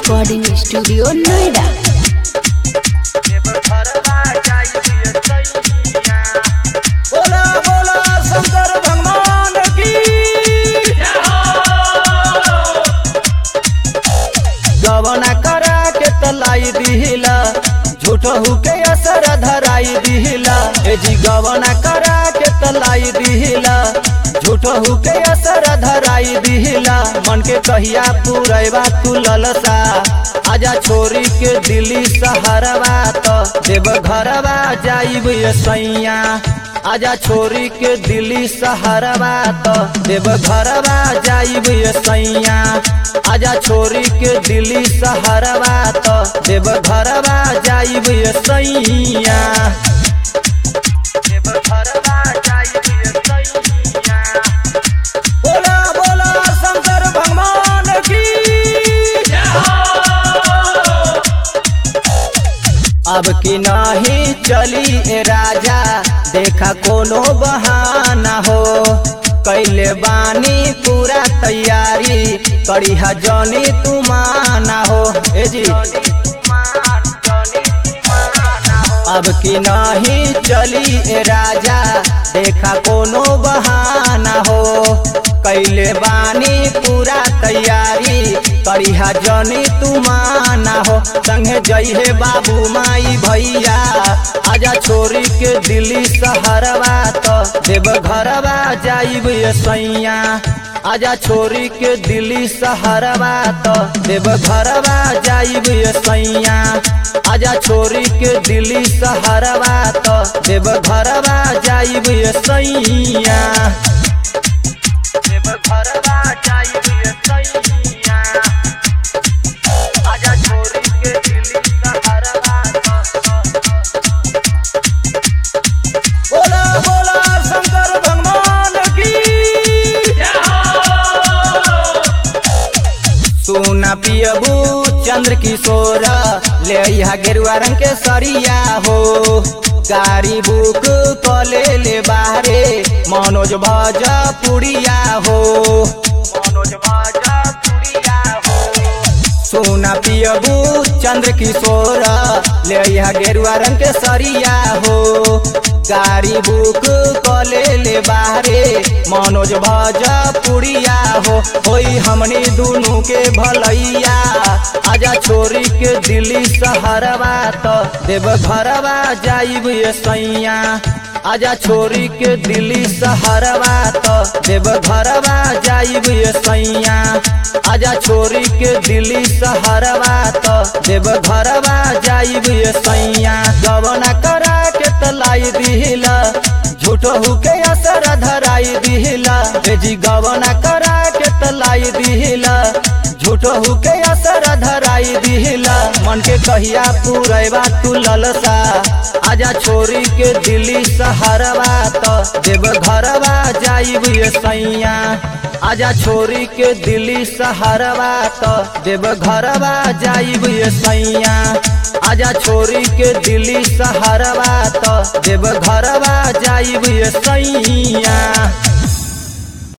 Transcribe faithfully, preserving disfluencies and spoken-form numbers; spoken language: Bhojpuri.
Recording studio Noida. बोला बोला शंकर भगवान की। गवना करा के तलाई दिहिला झूठहू के असर धराई दिहिला। ए जी गवना करा के तलाई दिहिला झूठहू के असर धराई दिहिला। मन के कहिया पुरैबा तू ललसा आजा छोरी के दिल्ली सहरवा तो देव घरवा जाइब सैया। आजा छोरी के दिल्ली सहरवा तो देव घरवा जाइब सैया। आजा छोरी के दिल्ली सहरवा तो देव घरवा जाइब सैया। देव घरवा जाइब सैया। बोला बोला शंकर भगवान की। अब की नहीं चली ए राजा देखा कोनो बहाना हो। कैले बानी पूरा तैयारी करिहा जनी तू माना हो। ए जी अब की नहीं चली ए राजा देखा कोनो बहाना हो। कैले बानी पूरा तैयारी करिहा जनी तू माना हो। संगे जइहे बाबू माई भैया आजा छोरी के दिल्ली सहरवा तो देव घरवा जाइब सैया। आजा छोरी के दिल्ली सहरवा तो देव घरवा जाइब सैया। आजा छोरी के दिल्ली सहरवा तो देव घरवा जाइब सैया। देव घरवा जाइब सैया। आजा छोरी के दिल्ली सहरवा बोला बोला शंकर भगवान की। सोना पियबू चंद्र किशोर ले यहाँ गेरुआ रंग के सरिया हो। गाड़ी बुक कले ले बाहरे मनोज भोजपुरिया हो। मनोज भोजपुरिया हो। सोना पियबू चंद्र किशोर ले यहाँ गेरुआ रंग के सरिया हो। गाड़ी बुक कले ले बाहरे मनोज भोजपुरिया हो। होई हमनी दोनों के भलैया आजा छोरी के दिल्ली सहरवा तो देव घरवा जाइब सैया। आजा छोरी के दिल्ली सहरवा तो देव घरवा जाइब सैया। आजा छोरी के दिल्ली सहरवा तो देव घरवा जाइब सैया। गवना करा के तलाई दिहिला झूठहू के असर धराई दिहिला। ए जी गवना करा के तलाई दिहिला झूठहू के असर धराई दिहिला। मन के कहिया पुरैबा तू ललसा आजा छोरी के दिल्ली सहरवा तो देव घरवा जाइब सैया। आजा छोरी के दिल्ली सहरवा तो देव घरवा जाइब सैया। आजा छोरी के दिल्ली सहरवा तो देव घरवा जाइब सैया।